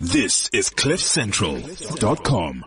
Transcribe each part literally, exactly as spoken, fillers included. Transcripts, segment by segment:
This is cliff central dot com.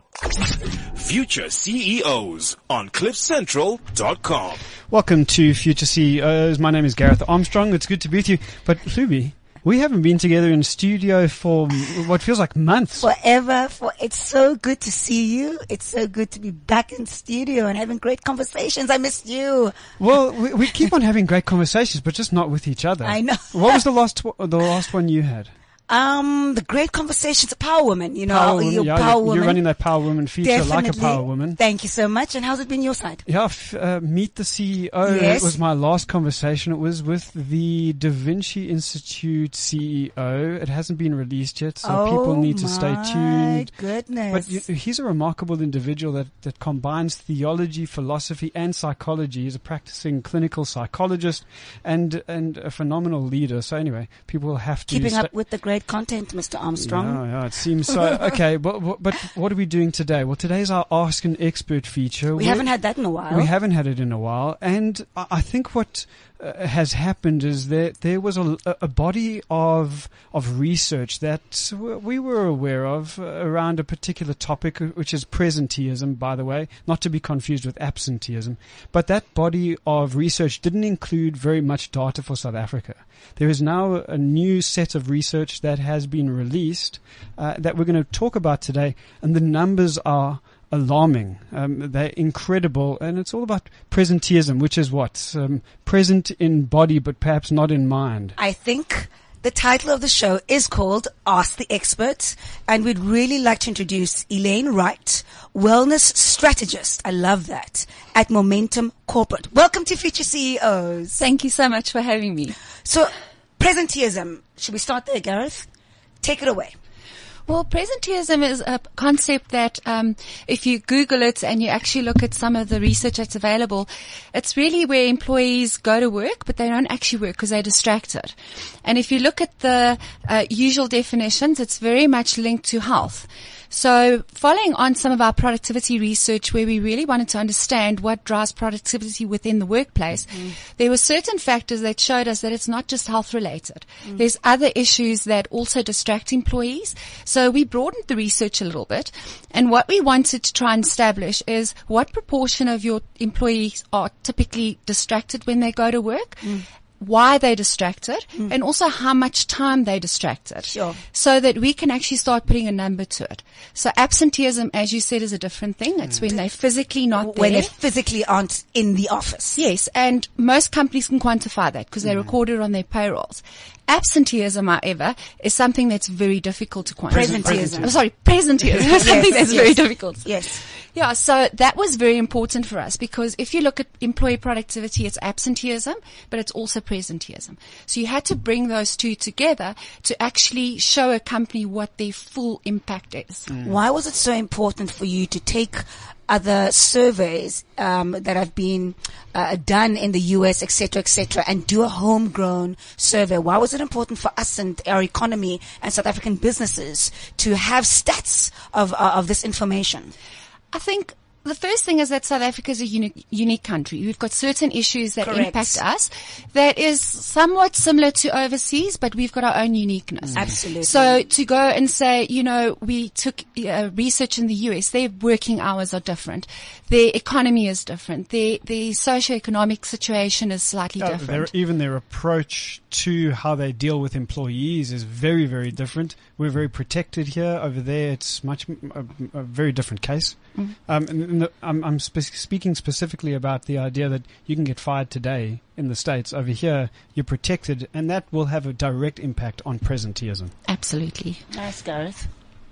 Future C E Os on cliff central dot com. Welcome to Future C E Os. My name is Gareth Armstrong. It's good to be with you. But Hlubi, we haven't been together in studio for what feels like months. Forever. For it's so good to see you. It's so good to be back in studio and having great conversations. I missed you. Well, we, we keep on having great conversations, but just not with each other. I know. What was the last the last one you had? Um, the great conversations, Power Woman, you know, Power Woman, your yeah, Power you're, Woman. you're running that Power Woman feature Definitely. like a Power Woman. Thank you so much. And how's it been your side? Yeah, f- uh, Meet the C E O. Yes. It was my last conversation. It was with the Da Vinci Institute C E O. It hasn't been released yet, so oh people need to stay tuned. My goodness. But you, he's a remarkable individual that, that combines theology, philosophy, and psychology. He's a practicing clinical psychologist and and a phenomenal leader. So anyway, people will have to Keeping sta- up with the great content, Mister Armstrong. Yeah, yeah, it seems so. Okay, but, but but what are we doing today? Well, today's our Ask an Expert feature. We We're- haven't had that in a while. We haven't had it in a while, and I I think what uh, has happened is that there was a, a body of of research that we were aware of around a particular topic, which is presenteeism, by the way, not to be confused with absenteeism. But that body of research didn't include very much data for South Africa. There is now a new set of research that has been released uh, that we're going to talk about today, and the numbers are alarming. Um, they're incredible, and it's all about presenteeism, which is what? Um, present in body, but perhaps not in mind. I think the title of the show is called Ask the Expert, and we'd really like to introduce Elaine Wright, wellness strategist. I love that, at Momentum Corporate. Welcome to Future C E Os. Thank you so much for having me. So, presenteeism. Should we start there, Gareth? Take it away. Well, presenteeism is a concept that um, if you Google it and you actually look at some of the research that's available, it's really where employees go to work, but they don't actually work because they're distracted. And if you look at the uh, usual definitions, it's very much linked to health. So following on some of our productivity research where we really wanted to understand what drives productivity within the workplace, mm. there were certain factors that showed us that it's not just health related. Mm. There's other issues that also distract employees. So we broadened the research a little bit, and what we wanted to try and establish is what proportion of your employees are typically distracted when they go to work. Mm. Why they're distracted, mm. and also how much time they're distracted. Sure. So that we can actually start putting a number to it. So absenteeism, as you said, is a different thing. It's mm. when they're physically not there. When they physically aren't in the office. Yes, and most companies can quantify that because they mm. record it on their payrolls. Absenteeism, however, is something that's very difficult to quantify. Presenteeism. I'm sorry, presenteeism is something yes, that's yes. very difficult. Yes. Yeah, so that was very important for us because if you look at employee productivity, it's absenteeism, but it's also presenteeism. So you had to bring those two together to actually show a company what their full impact is. Mm. Why was it so important for you to take other surveys um, that have been uh, done in the U S, et cetera, et cetera, and do a homegrown survey? Why was it important for us and our economy and South African businesses to have stats of uh, of this information? I think the first thing is that South Africa is a unique, unique country. We've got certain issues that Correct. impact us that is somewhat similar to overseas, but we've got our own uniqueness. Mm. Absolutely. So to go and say, you know, we took uh, research in the U S, their working hours are different. Their economy is different. Their, their socioeconomic situation is slightly Uh, different. their, even their approach to how they deal with employees is very, very different. We're very protected here. Over there, it's much a, a very different case. Mm. Um, and, and the, I'm, I'm spe- speaking specifically about the idea that you can get fired today in the States. Over here, you're protected, and that will have a direct impact on presenteeism. Absolutely. Nice, Gareth.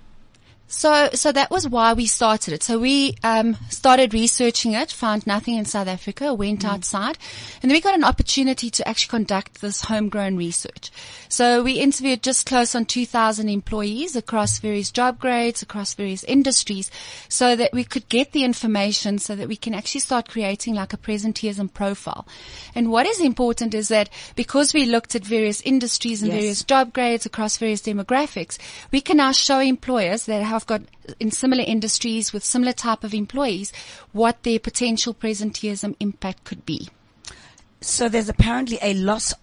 So, so that was why we started it. So we um, started researching it, found nothing in South Africa, went mm. outside, and then we got an opportunity to actually conduct this homegrown research. So we interviewed just close on two thousand employees across various job grades, across various industries, so that we could get the information so that we can actually start creating like a presenteeism profile. And what is important is that because we looked at various industries and yes. various job grades across various demographics, we can now show employers that have got in similar industries with similar type of employees what their potential presenteeism impact could be. So there's apparently a loss of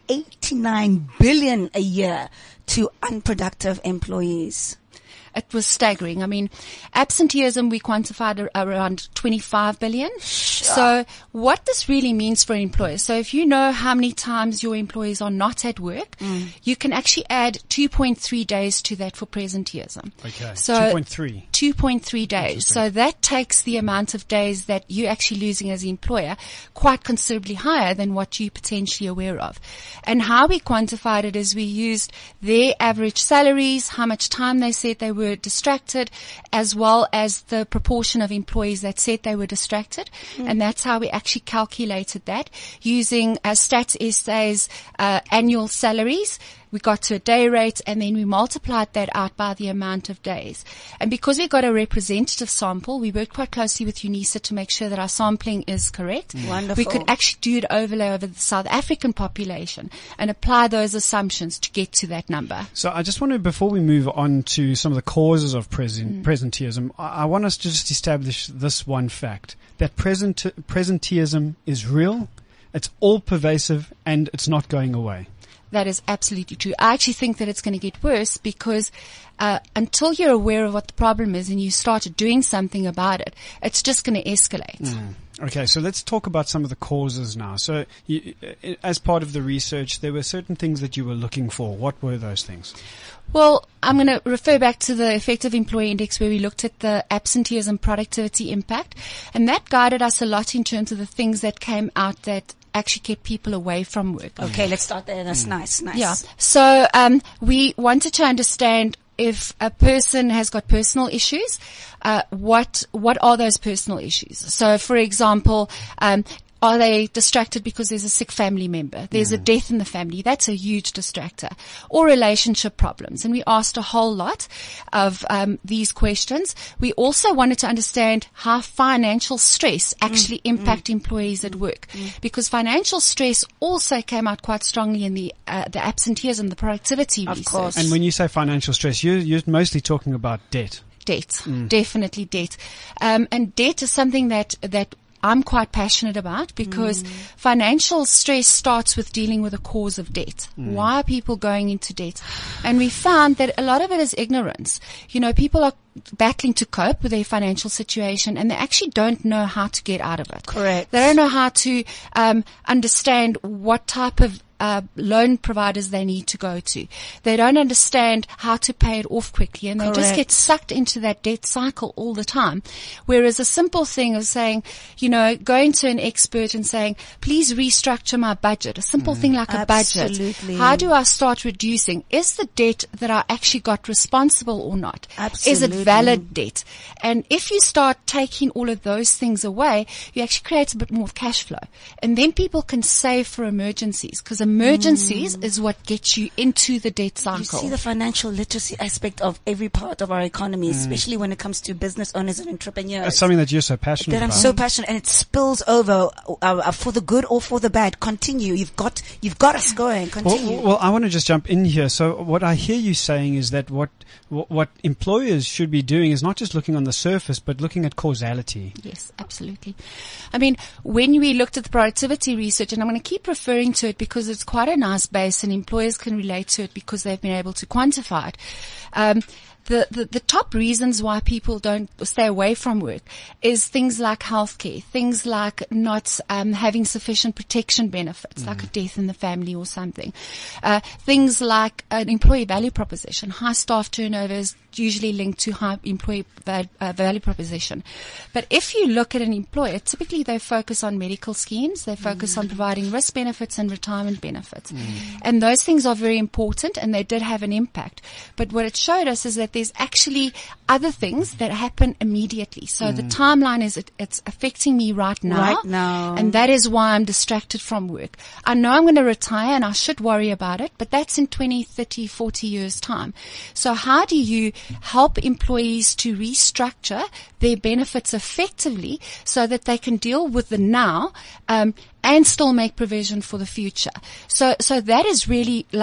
eighty-nine billion a year to unproductive employees. It was staggering. I mean, absenteeism we quantified ar- around twenty-five billion. Sure. So what this really means for employers, so if you know how many times your employees are not at work, mm. you can actually add two point three days to that for presenteeism. Okay, so two point three. two point three days. So that takes the amount of days that you're actually losing as an employer quite considerably higher than what you're potentially aware of. And how we quantified it is we used their average salaries, how much time they said they were distracted, as well as the proportion of employees that said they were distracted. Mm. And that's how we actually calculated that using uh, Stats S A's uh, annual salaries. We got to a day rate and then we multiplied that out by the amount of days. And because we got a representative sample, we worked quite closely with UNISA to make sure that our sampling is correct. Mm. Wonderful. We could actually do an overlay over the South African population and apply those assumptions to get to that number. So I just want to, before we move on to some of the causes of present, mm. presenteeism, I, I want us to just establish this one fact, that present, presenteeism is real, it's all pervasive, and it's not going away. That is absolutely true. I actually think that it's going to get worse because uh, until you're aware of what the problem is and you start doing something about it, it's just going to escalate. Mm. Okay, so let's talk about some of the causes now. So you, as part of the research, there were certain things that you were looking for. What were those things? Well, I'm going to refer back to the Effective Employee Index where we looked at the absenteeism productivity impact, and that guided us a lot in terms of the things that came out that actually kept people away from work. Okay, let's start there. That's mm. nice, nice. Yeah. So um, we wanted to understand if a person has got personal issues, uh, what what are those personal issues? So, for example, um, are they distracted because there's a sick family member? There's mm. a death in the family. That's a huge distractor. Or relationship problems. And we asked a whole lot of um, these questions. We also wanted to understand how financial stress actually mm. impact mm. employees at work. Mm. Because financial stress also came out quite strongly in the uh, the absenteeism, the productivity of research. Course. And when you say financial stress, you're, you're mostly talking about debt. Debt. Mm. Definitely debt. Um, and debt is something that that I'm quite passionate about because mm. financial stress starts with dealing with the cause of debt. Mm. Why are people going into debt? And we found that a lot of it is ignorance. You know, people are battling to cope with their financial situation and they actually don't know how to get out of it. Correct. They don't know how to um, understand what type of Uh, loan providers they need to go to. They don't understand how to pay it off quickly and they Correct. just get sucked into that debt cycle all the time. Whereas a simple thing of saying, you know, going to an expert and saying, please restructure my budget, a simple mm. thing like a Absolutely. budget. How do I start reducing? Is the debt that I actually got responsible or not? Absolutely. Is it valid debt? And if you start taking all of those things away, you actually create a bit more cash flow. And then people can save for emergencies because emergencies mm. is what gets you into the debt cycle. You see the financial literacy aspect of every part of our economy, mm. especially when it comes to business owners and entrepreneurs. That's something that you're so passionate that about. I'm so passionate, and it spills over uh, for the good or for the bad. Continue. You've got, you've got us going. Continue. Well, well, I want to just jump in here. So what I hear you saying is that what, what, what employers should be doing is not just looking on the surface, but looking at causality. Yes, absolutely. I mean, when we looked at the productivity research, and I'm going to keep referring to it because it's quite a nice base and employers can relate to it because they've been able to quantify it. Um, The, the, the top reasons why people don't stay away from work is things like healthcare, things like not um, having sufficient protection benefits, mm. like a death in the family or something. Uh, things like an employee value proposition. High staff turnover is usually linked to high employee val- uh, value proposition. But if you look at an employer, typically they focus on medical schemes, they focus mm. on providing risk benefits and retirement benefits. Mm. And those things are very important and they did have an impact. But what it showed us is that there's actually other things that happen immediately. So mm. the timeline is it, it's affecting me right now. Right now. And that is why I'm distracted from work. I know I'm going to retire and I should worry about it, but that's in twenty, thirty, forty years time. So how do you help employees to restructure their benefits effectively so that they can deal with the now, um, and still make provision for the future? So, so that is really like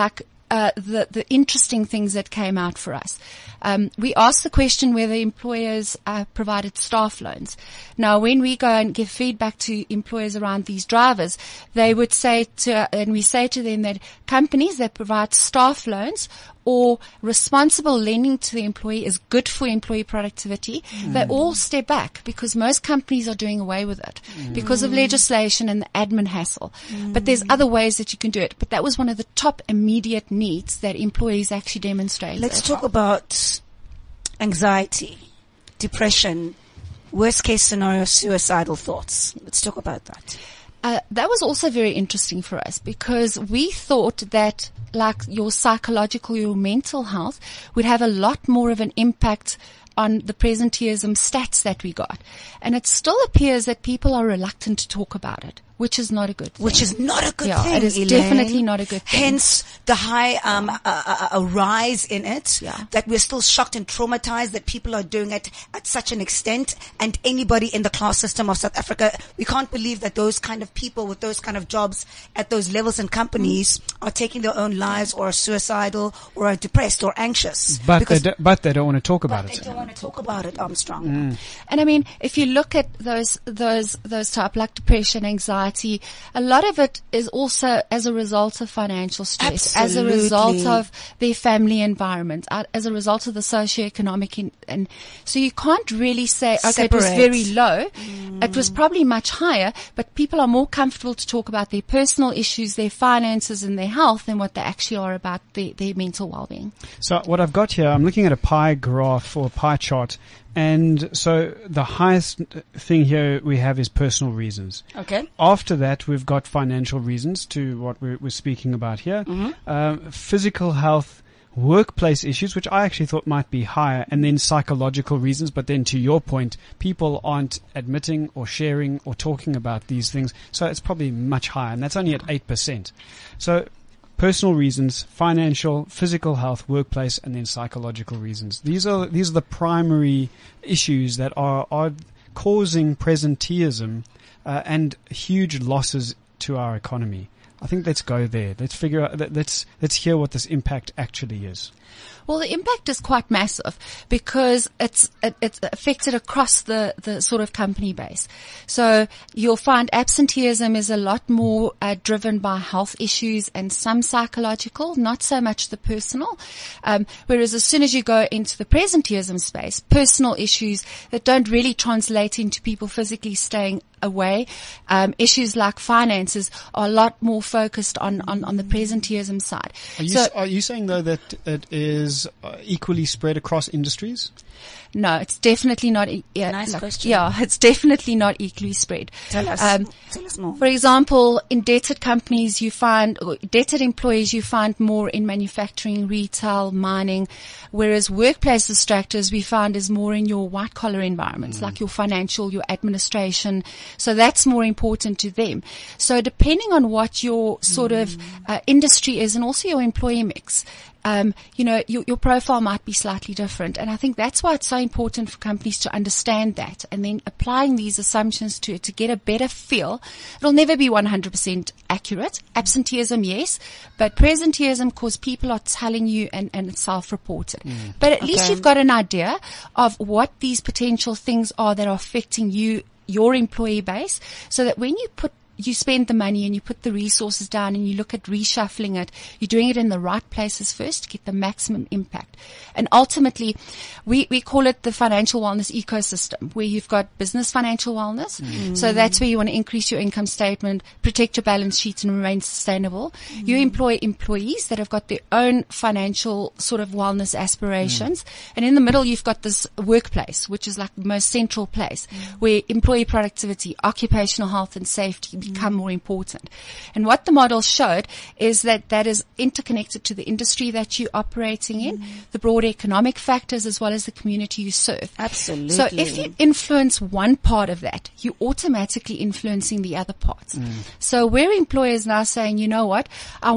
uh, the, the interesting things that came out for us. Um, we asked the question whether employers uh, provided staff loans. Now, when we go and give feedback to employers around these drivers, they would say to, and we say to them that companies that provide staff loans or responsible lending to the employee is good for employee productivity. Mm. They all step back because most companies are doing away with it mm. because of legislation and the admin hassle. Mm. But there's other ways that you can do it. But that was one of the top immediate needs that employees actually demonstrated. Let's talk about anxiety, depression, worst case scenario, suicidal thoughts. Let's talk about that. Uh, that was also very interesting for us because we thought that like your psychological, your mental health would have a lot more of an impact on the presenteeism stats that we got. And it still appears that people are reluctant to talk about it, which is not a good thing. Which is not a good yeah, thing, it is Elaine. Definitely not a good thing. Hence the high um, a, a, a rise in it, yeah. that we're still shocked and traumatized that people are doing it at such an extent. And anybody in the class system of South Africa, we can't believe that those kind of people with those kind of jobs at those levels and companies mm. are taking their own lives or are suicidal or are depressed or anxious. But they, do, but they don't want to talk about but it. They don't want to talk about it, Armstrong. Mm. And I mean, if you look at those, those, those type like depression, anxiety, a lot of it is also as a result of financial stress, Absolutely. as a result of their family environment, as a result of the socioeconomic, in, and so you can't really say, okay, Separate. it was very low. Mm. It was probably much higher, but people are more comfortable to talk about their personal issues, their finances and their health than what they actually are about their, their mental well-being. So what I've got here, I'm looking at a pie graph or a pie chart. And so the highest thing here we have is personal reasons. Okay. After that, we've got financial reasons to what we're, we're speaking about here. Mm-hmm. Um, physical health, workplace issues, which I actually thought might be higher, and then psychological reasons. But then to your point, people aren't admitting or sharing or talking about these things. So it's probably much higher, and that's only at eight percent. So personal reasons, financial, physical health, workplace, and then psychological reasons. These are these are the primary issues that are are causing presenteeism uh, and huge losses to our economy. I think let's go there. Let's figure out. Let's let's hear what this impact actually is. Well, the impact is quite massive because it's it, it's affected across the, the sort of company base. So you'll find absenteeism is a lot more uh, driven by health issues and some psychological, not so much the personal. Um, whereas as soon as you go into the presenteeism space, personal issues that don't really translate into people physically staying away. Um, issues like finances are a lot more focused on, on, on the presenteeism side. Are you, so, are you saying though that it is uh, equally spread across industries? No, it's definitely not. E- yeah, nice like, question. Yeah, it's definitely not equally spread. Tell us. Um, Tell us more. For example, indebted companies, you find or indebted employees, you find more in manufacturing, retail, mining, whereas workplace distractors we find is more in your white collar environments, mm. like your financial, your administration. So that's more important to them. So depending on what your sort mm. of uh, industry is, and also your employee mix. Um, you know, your, your profile might be slightly different. And I think that's why it's so important for companies to understand that and then applying these assumptions to it to get a better feel. It'll never be one hundred percent accurate. Absenteeism, yes, but presenteeism, because people are telling you and, and it's self-reported. Mm. But at okay. least you've got an idea of what these potential things are that are affecting you, your employee base, so that when you put you spend the money and you put the resources down and you look at reshuffling it, you're doing it in the right places first to get the maximum impact. And ultimately, we, we call it the financial wellness ecosystem, where you've got business financial wellness. Mm. So that's where you want to increase your income statement, protect your balance sheet and remain sustainable. Mm. You employ employees that have got their own financial sort of wellness aspirations. Mm. And in the middle, you've got this workplace, which is like the most central place, mm. where employee productivity, occupational health and safety become more important. And what the model showed is that that is interconnected to the industry that you're operating in, mm. the broad economic factors, as well as the community you serve. Absolutely. So if you influence one part of that, you're automatically influencing the other parts. Mm. So where employers now saying, you know what, I want to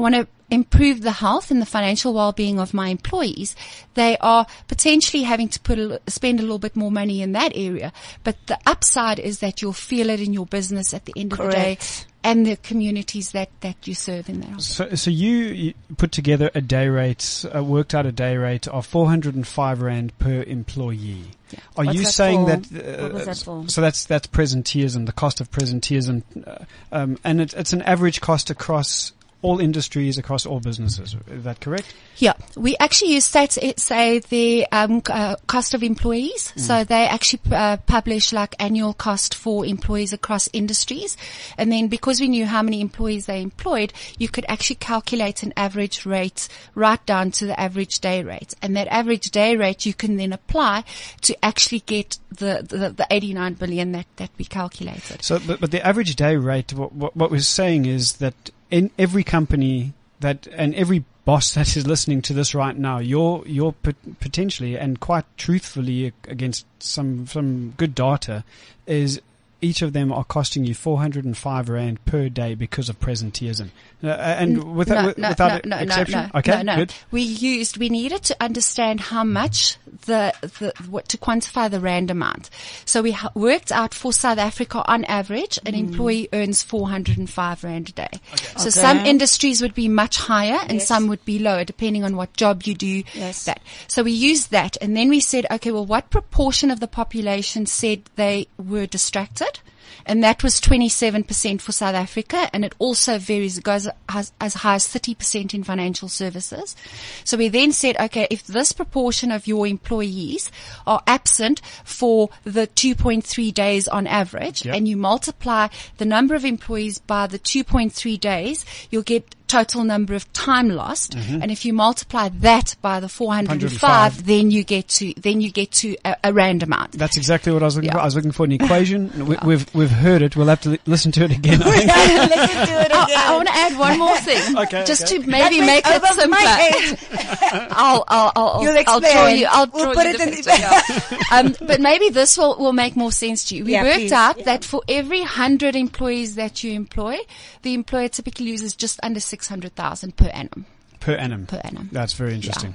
improve the health and the financial well-being of my employees, they are potentially having to put a, spend a little bit more money in that area. But the upside is that you'll feel it in your business at the end of Correct. the day, and the communities that, that you serve in there. So, so you, you put together a day rate, uh, worked out a day rate of four hundred five rand per employee. Yeah. Are What's you that saying for? that? Uh, What was that for? So that's that's presenteeism, the cost of presenteeism, uh, um, and it, it's an average cost across all industries, across all businesses. Is that correct? Yeah, we actually use stats, eh, say the um, uh, cost of employees. Mm. So they actually uh, publish like annual cost for employees across industries. And then because we knew how many employees they employed, you could actually calculate an average rate right down to the average day rate. And that average day rate you can then apply to actually get the, the, the eighty-nine billion that, that we calculated. So, but, but the average day rate, what, what, what we're saying is that in every company that, and every boss that is listening to this right now, you're, you're pot- potentially and quite truthfully against some, some good data is each of them are costing you four hundred five rand per day because of presenteeism. Uh, and without, no, without no, no, exception? No, no, okay, no, no. good. We used, we needed to understand how much the, the, what, to quantify the rand amount. So we ha- worked out for South Africa on average, an employee earns four hundred five rand a day. Okay. So Okay. some industries would be much higher and Yes. some would be lower depending on what job you do. Yes. That. So we used that and then we said, okay, well, what proportion of the population said they were distracted? And that was twenty-seven percent for South Africa, and it also varies. It goes as, as high as thirty percent in financial services. So we then said, okay, if this proportion of your employees are absent for the two point three days on average, Yep. and you multiply the number of employees by the two point three days, you'll get total number of time lost. Mm-hmm. And if you multiply that by the four hundred five, one hundred five. then you get to, then you get to a, a rand amount. That's exactly what I was looking Yeah. for. I was looking for an equation. We, we've, we've heard it. We'll have to li- listen to it again. I think. Let's do it I, again. I want to add one more thing, Okay, just okay. to maybe That make went it over my simpler. head. I'll, I'll, I'll, You'll I'll draw explain. you. I'll We'll draw put you it the in the- picture. Yeah. Um, but maybe this will, will make more sense to you. We Yeah, worked please. out Yeah. that for every hundred employees that you employ, the employer typically loses just under six hundred thousand per annum. Per annum. Per annum. That's very interesting.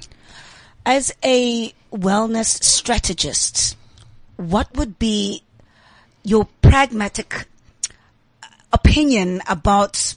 As a wellness strategist, what would be your pragmatic opinion about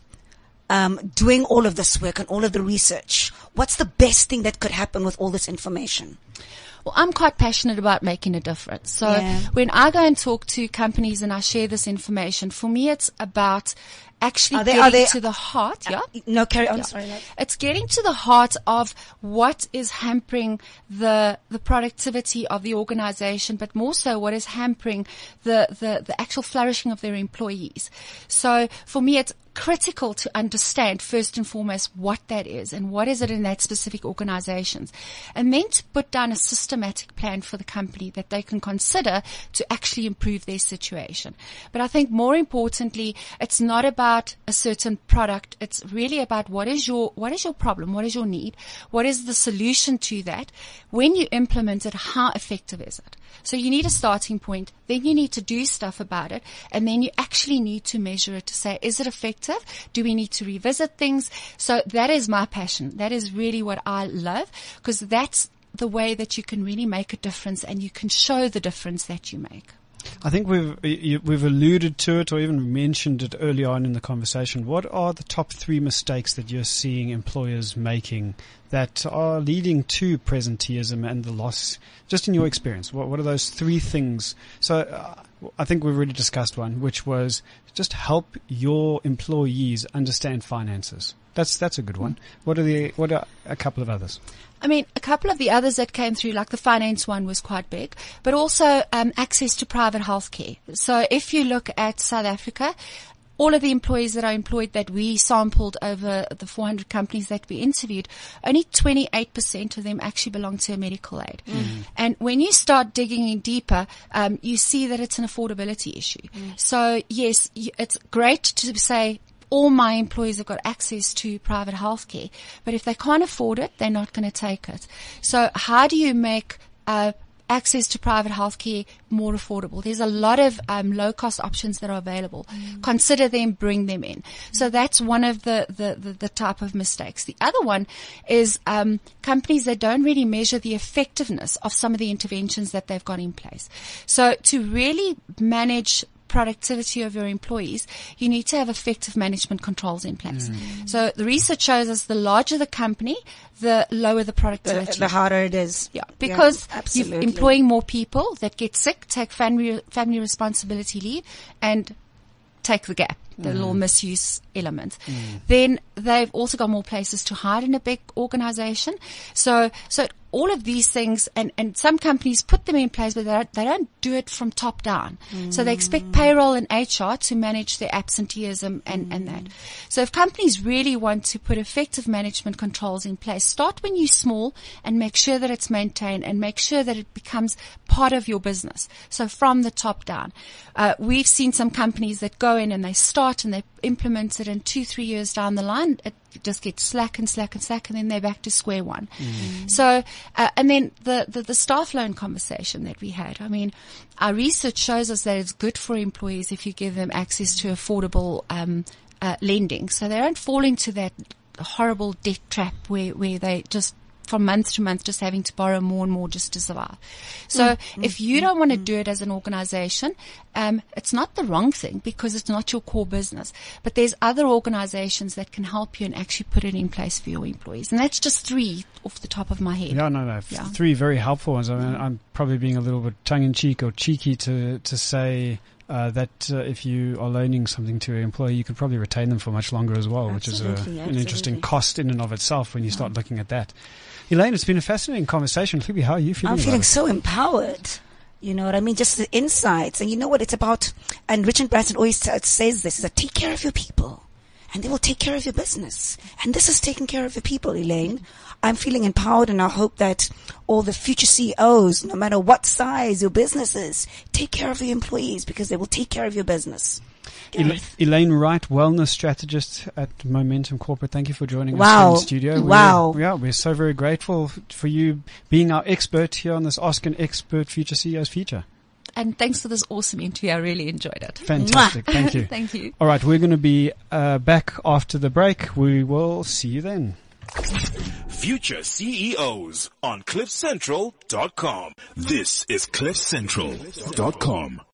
um, doing all of this work and all of the research? What's the best thing that could happen with all this information? Well, I'm quite passionate about making a difference. So Yeah. when I go and talk to companies and I share this information, for me it's about actually Are they- getting are they- to the heart. Yeah. No, carry on. Yeah. Sorry, love. It's getting to the heart of what is hampering the the productivity of the organization, but more so what is hampering the, the, the actual flourishing of their employees. So for me, it's critical to understand first and foremost what that is and what is it in that specific organizations, and then to put down a systematic plan for the company that they can consider to actually improve their situation. But I think more importantly, it's not about a certain product. It's really about what is your, what is your problem? What is your need? What is the solution to that? When you implement it, how effective is it? So you need a starting point, then you need to do stuff about it, and then you actually need to measure it to say, is it effective? Do we need to revisit things? So that is my passion. That is really what I love, because that's the way that you can really make a difference and you can show the difference that you make. I think we've you- we've alluded to it or even mentioned it early on in the conversation. What are the top three mistakes that you're seeing employers making that are leading to presenteeism and the loss, just in your experience? What, what are those three things? So uh, I think we've already discussed one, which was just help your employees understand finances. That's that's a good one. What are the what are a couple of others? I mean, a couple of the others that came through, like the finance one was quite big, but also um, access to private healthcare. So if you look at South Africa, all of the employees that are employed that we sampled over the four hundred companies that we interviewed, only twenty-eight percent of them actually belong to a medical aid. Mm. And when you start digging in deeper, um, you see that it's an affordability issue. Mm. So yes, it's great to say, all my employees have got access to private healthcare, but if they can't afford it, they're not going to take it. So how do you make uh, access to private healthcare more affordable. There's a lot of um, low-cost options that are available. Mm. Consider them, bring them in. So that's one of the, the, the, the type of mistakes. The other one is um, companies that don't really measure the effectiveness of some of the interventions that they've got in place. So to really manage productivity of your employees, you need to have effective management controls in place. Mm. So the research shows us the larger the company, the lower the productivity. The, the harder it is. Yeah, because yeah, you're employing more people that get sick, take family family responsibility leave, and take the gap, the mm. little misuse element. Mm. Then they've also got more places to hide in a big organization. So, so all of these things, and, and some companies put them in place, but they don't, they don't do it from top down. Mm. So they expect payroll and H R to manage their absenteeism and, mm. and that. So if companies really want to put effective management controls in place, start when you're small and make sure that it's maintained and make sure that it becomes part of your business. So from the top down. Uh, we've seen some companies that go in and they start and they implement it, and two, three years down the line, it just gets slack and slack and slack, and then they're back to square one. Mm. So, uh, and then the, the, the staff loan conversation that we had. I mean, our research shows us that it's good for employees if you give them access to affordable um, uh, lending, so they don't fall into that horrible debt trap where, where they just from month to month just having to borrow more and more just to survive. So mm, if you don't want to do it as an organization, um, it's not the wrong thing because it's not your core business. But there's other organizations that can help you and actually put it in place for your employees. And that's just three off the top of my head. Yeah, no, no. Yeah. Three very helpful ones. I mean, I'm probably being a little bit tongue-in-cheek or cheeky to, to say Uh, that uh, if you are loaning something to an employee, you could probably retain them for much longer as well, absolutely, which is a, absolutely. an interesting cost in and of itself when you start yeah. looking at that. Elaine, it's been a fascinating conversation. Phoebe, how are you feeling I'm about feeling it? so empowered. You know what I mean? Just the insights. And you know what it's about? And Richard Branson always t- says this, is that take care of your people and they will take care of your business. And this is taking care of your people, Elaine. I'm feeling empowered, and I hope that all the future C E Os, no matter what size your business is, take care of your employees because they will take care of your business. El- Elaine Wright, wellness strategist at Momentum Corporate. Thank you for joining wow. us here in the studio. Wow. We're, yeah, we're so very grateful for you being our expert here on this Ask an Expert Future C E Os feature. And thanks for this awesome interview. I really enjoyed it. Fantastic. Thank you. Thank you. All right. We're going to be uh, back after the break. We will see you then. Future C E Os on cliff central dot com. This is cliff central dot com.